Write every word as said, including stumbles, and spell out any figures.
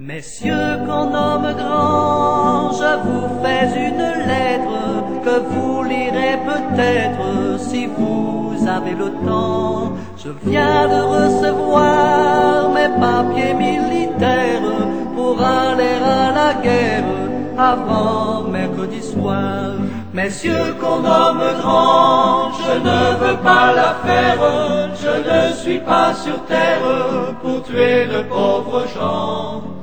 Messieurs qu'on nomme grand, je vous fais une lettre que vous lirez peut-être si vous avez le temps. Je viens de recevoir mes papiers militaires pour aller à la guerre avant mercredi soir. Messieurs qu'on nomme grand, je ne veux pas la faire, je ne suis pas sur terre pour tuer de pauvres gens.